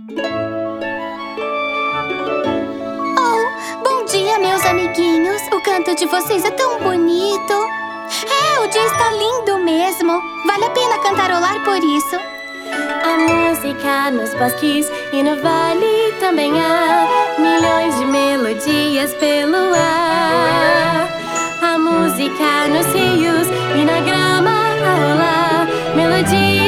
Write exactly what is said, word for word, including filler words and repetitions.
Oh, bom dia, meus amiguinhos. O canto de vocês é tão bonito. É, o dia está lindo mesmo. Vale a pena cantarolar por isso. A música nos bosques e no vale também há milhões de melodias pelo ar. A música nos rios e na grama a rolar, melodia